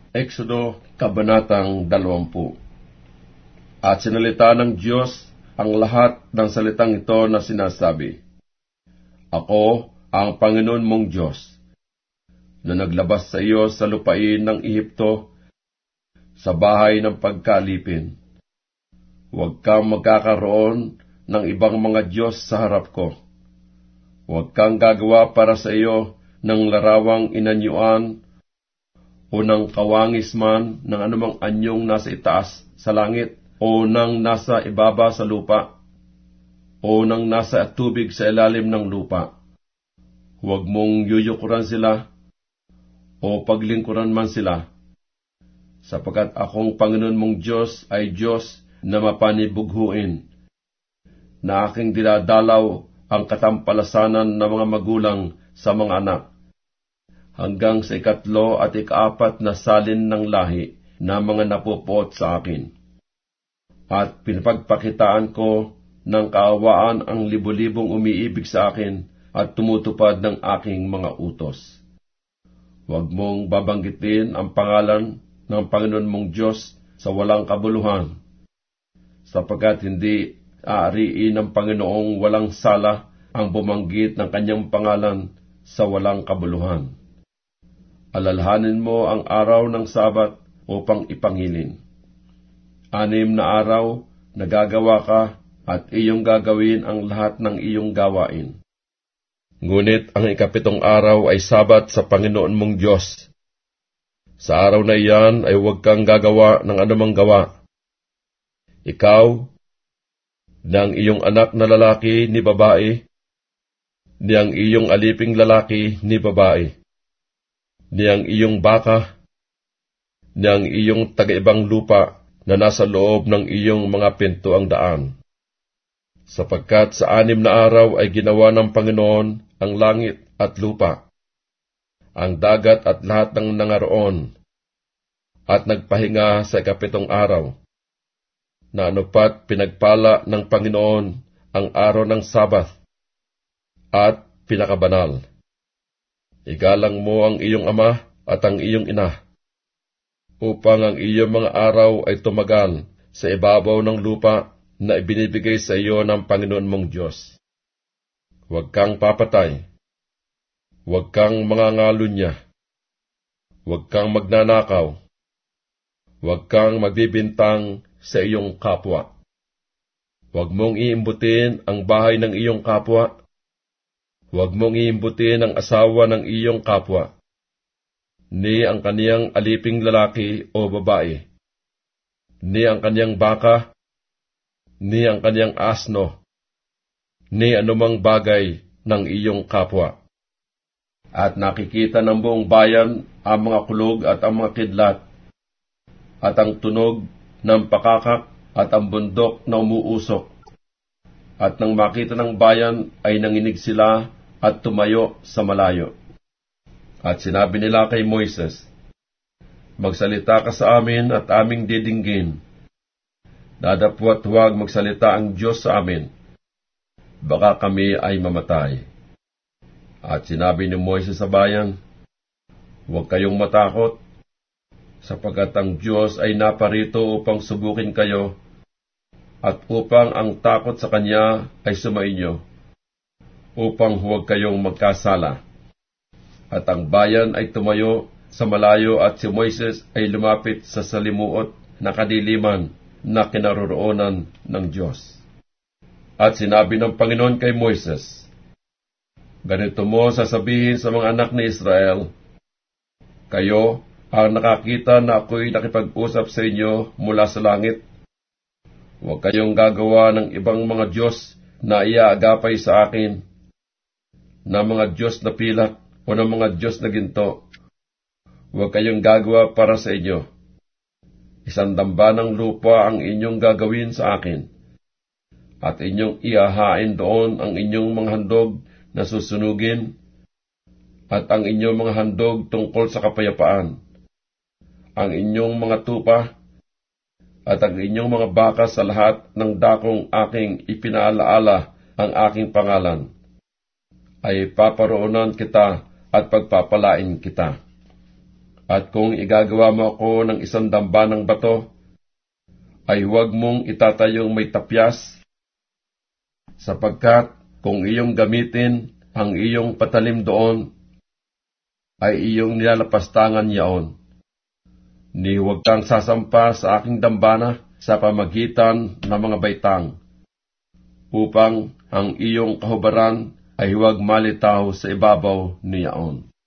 Exodo, Kabanatang 20. At sinalita ng Diyos ang lahat ng salitang ito na sinasabi, Ako ang Panginoon mong Diyos, na naglabas sa iyo sa lupain ng Ehipto, sa bahay ng pagkalipin. Huwag kang magkakaroon ng ibang mga Diyos sa harap ko. Huwag kang gagawa para sa iyo ng larawang inanyuan o ng kawangis man ng anumang anyong nasa itaas sa langit, o ng nasa ibaba sa lupa, o ng nasa tubig sa ilalim ng lupa. Huwag mong yuyukuran sila, o paglingkuran man sila, sapagkat akong Panginoon mong Diyos ay Diyos na mapanibughuin, na aking dinadalaw ang katampalasanan ng mga magulang sa mga anak, hanggang sa 3 at 4 na salin ng lahi na mga napupuot sa akin. At pinapagpakitaan ko ng kaawaan ang libo-libong umiibig sa akin at tumutupad ng aking mga utos. Huwag mong babanggitin ang pangalan ng Panginoon mong Diyos sa walang kabuluhan, sapagkat hindi aariin ng Panginoong walang sala ang bumanggit ng kanyang pangalan sa walang kabuluhan. Alalahanin mo ang araw ng Sabat upang ipangilin. 6 na araw nagagawa ka at iyong gagawin ang lahat ng iyong gawain. Ngunit ang 7 araw ay Sabat sa Panginoon mong Diyos. Sa araw na iyan ay huwag kang gagawa ng anumang gawa. Ikaw, ng iyong anak na lalaki ni babae, ni ang iyong aliping lalaki ni babae, ni ang iyong baka, ni ang iyong taga-ibang lupa, na nasa loob ng iyong mga pintuang daan. Sapagkat sa 6 na araw ay ginawa ng Panginoon ang langit at lupa, ang dagat at lahat ng nangaroon, at nagpahinga sa 7 araw, na anupat pinagpala ng Panginoon ang araw ng Sabat, at pinakabanal. Igalang mo ang iyong ama at ang iyong ina, upang ang iyong mga araw ay tumagal sa ibabaw ng lupa na ibinibigay sa iyo ng Panginoon mong Diyos. Huwag kang papatay, huwag kang mangangalunya, huwag kang magnanakaw, huwag kang magbibintang sa iyong kapwa. Huwag mong iimbutin ang bahay ng iyong kapwa, huwag mong iimbutin ang asawa ng iyong kapwa, ni ang kaniyang aliping lalaki o babae, ni ang kaniyang baka, ni ang kaniyang asno, ni anumang bagay ng iyong kapwa. At nakikita ng buong bayan ang mga kulog at ang mga kidlat, at ang tunog ng pakakak at ang bundok na umuusok. At nang makita ng bayan ay nanginig sila at tumayo sa malayo. At sinabi nila kay Moises, Magsalita ka sa amin at aming didinggin. Dadapwat huwag magsalita ang Diyos sa amin, baka kami ay mamatay. At sinabi ni Moises sa bayan, Huwag kayong matakot, sapagkat ang Diyos ay naparito upang subukin kayo, at upang ang takot sa Kanya ay sumainyo, upang huwag kayong magkasala. At ang bayan ay tumayo sa malayo at si Moises ay lumapit sa salimuot na kadiliman na kinaroroonan ng Diyos. At sinabi ng Panginoon kay Moises, Ganito mo sasabihin sa mga anak ni Israel, Kayo ang nakakita na ako'y nakipag-usap sa inyo mula sa langit. Huwag kayong gagawa ng ibang mga Diyos na iaagapay sa akin, na mga Diyos na pilak, o ng mga Diyos na ginto. Huwag kayong gagawa para sa inyo. 1 damba ng lupa ang inyong gagawin sa akin, at inyong ihahain doon ang inyong mga handog na susunugin, at ang inyong mga handog tungkol sa kapayapaan, ang inyong mga tupa, at ang inyong mga baka sa lahat ng dakong aking ipinaalaala ang aking pangalan, ay paparoonan kita at pagpapalain kita. At kung igagawa mo ako ng isang damba ng bato, ay huwag mong itatayong may tapyas, sapagkat kung iyong gamitin ang iyong patalim doon, ay iyong nilalapastangan yaon. Ni huwag kang sasampa sa aking dambana sa pamagitan ng mga baitang, upang ang iyong kahubaran ay huwag malitaw sa ibabaw niyaon.